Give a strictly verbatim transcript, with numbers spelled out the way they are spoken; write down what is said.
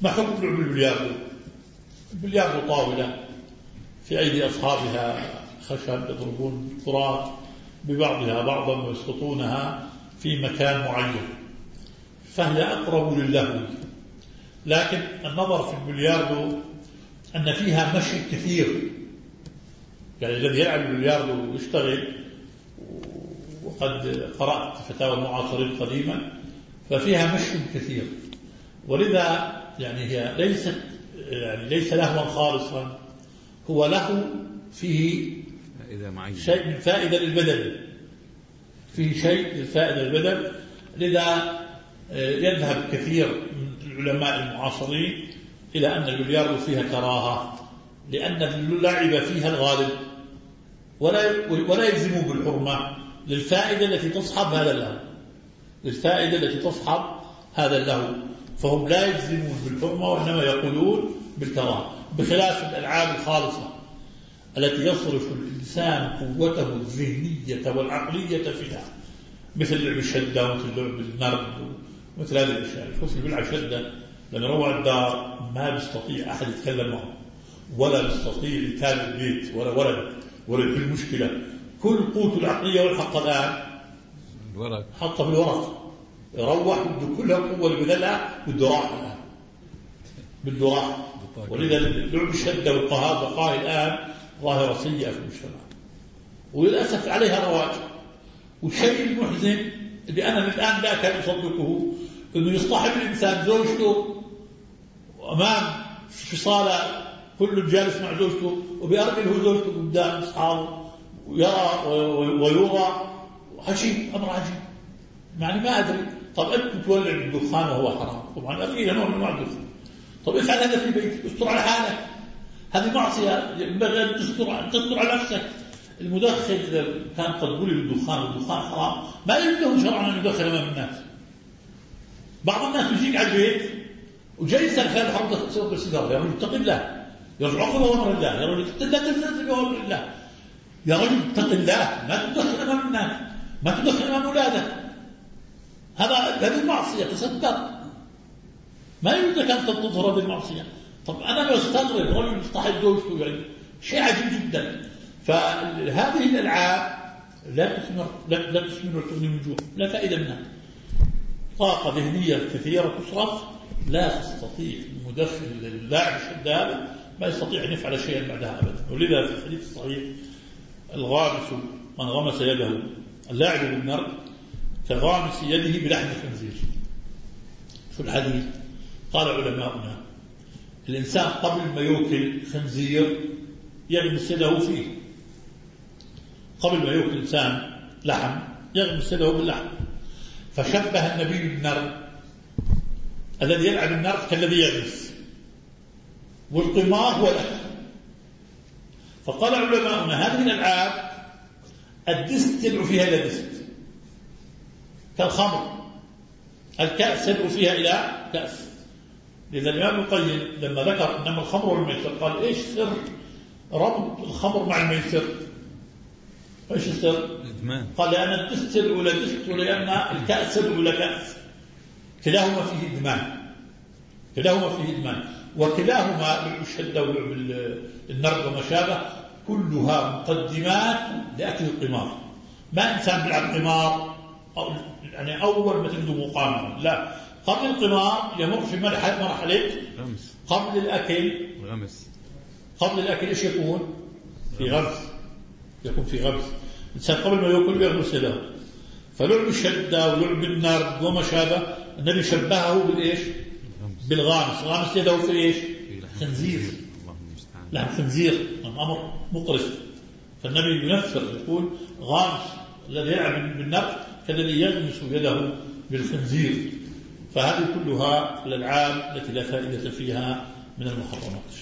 ما حكم لعب البلياردو؟ البلياردو طاولة في أيدي أصحابها خشب يضربون الكرات ببعضها بعضا ويسقطونها في مكان معين، فهي أقرب للهو. لكن النظر في البلياردو أن فيها مشي كثير، يعني الذي يلعب البلياردو ويشتغل، وقد قرأت فتاوى المعاصرين قديما، ففيها مشي كثير، ولذا يعني هي ليست يعني ليس لهوا خالصا، هو له فيه شيء من فائدة للبدن، فيه شيء من فائدة للبدن. لذا يذهب كثير من العلماء المعاصرين إلى أن البلياردو فيها كراهة، لأن اللعب فيها الغالب، ولا ولا يجزموا بالحرمة للفائدة التي تصحب هذا اللهو، للفائدة التي تصحب هذا اللهو، فهم لا يجزمون بالحرمة وإنما يقولون بالكراهة، بخلاف الألعاب الخالصة التي يصرف الإنسان قوته الذهنية والعقلية فيها، مثل لعب الشدة ومثل لعب النرد ومثل هذه الأشياء. الكفر بيلعب شدة لما روع الدار ما بيستطيع أحد يتكلم معه، ولا بيستطيع يتابع البيت ولا ولد ولا كل مشكلة، كل قوته العقلية والحق الآن الورق، حطه في الورق، يروح بده كلها القوة اللي بذلها بده راحة الآن، بده راحة. ولذا لعب الشدة والقهار بقاء الآن ظاهرة سيئة في المجتمع، وللأسف عليها رواج. والشيء المحزن اللي أنا الآن لا أكاد أصدقه إنه يصطحب الإنسان زوجته أمام في صالة كل جالس مع زوجته، وبيأرجله زوجته قدام أصحابه ويرى ويرى عجيب، أمر عجيب. يعني ما أدري، طب أنت تولع الدخان وهو حرام، طبعا أريد نوع من أنواع الدخان، طب افعل هذا في بيتك، استر على حالك، هذه معصية، ينبغي أن تستر تستر على نفسك. المدخن إذا كان قد بلي بالدخان والدخان حرام ما يمكنه شرعا أن يدخل أمام الناس. بعض الناس يجيك على البيت وجاي يسأل خلال حرمة تسوق السيجارة، يا رجل اتق الله، يرجع عقبه أمر الله، يا رجل اتق الله تلتزم بأمر الله، يا رجل اتق الله ما تدخل أمام الناس، ما تدخل أمام أولادك، هذا هذه معصية، تصدق ما يريد أن تظهر هذه المعصية. طب أنا بستغرب رجل يصطحب زوجته، يعني شيء عجيب جدا. فهذه الألعاب لا تثمر لا, لا تثمر وتغني من جوع، لا فائدة منها، طاقة ذهنية كثيرة تصرف، لا تستطيع المدخن اللاعب الشداد ما يستطيع أن يفعل شيئا بعدها أبدا. ولذا في الحديث الصحيح الغامس من غمس يده اللاعب بالنار كغامس يده بلحم الخنزير. في الحديث قال علماؤنا الإنسان قبل ما يأكل خنزير يغمس يده فيه، قبل ما يأكل الإنسان لحم يغمس يده باللحم، فشبه النبي النار الذي يلعب النار كالذي يغمس، والقمار هو الأكل. فقال علماؤنا هذه الألعاب الدست يدعو فيها إلى دست كالخمر، الكأس يدعو فيها إلى كأس. لذا الإمام القيم لما ذكر إنما الخمر والميسر قال إيش سر ربط الخمر مع الميسر؟ إيش السر؟ قال لأن الدست يدعو إلى دست، ولأن الكأس يدعو إلى كأس، كلاهما فيه إدمان، كلاهما فيه إدمان، وكلاهما لعب الشدة ولعب النرد وما شابه كلها مقدمات لأكل القمار. ما إنسان بيلعب قمار أو يعني أول ما تبدو مقامرة، لا، قبل القمار يمر في مرحلة قبل الأكل غمس. قبل الأكل إيش يكون؟ في غمس، يكون في غمس. الإنسان قبل ما يأكل يغمس يده. فلعب الشدة ولعب النرد وما شابه النبي شبهه بالإيش؟ بالغامس. غامس يده في إيش؟ خنزير، لا خنزير، أمر مقرف. فالنبي ينفر يقول غامس الذي يلعب بالنرد كالذي يغمس يده بالخنزير. فهذه كلها الألعاب التي لا فائدة فيها من المحرمات.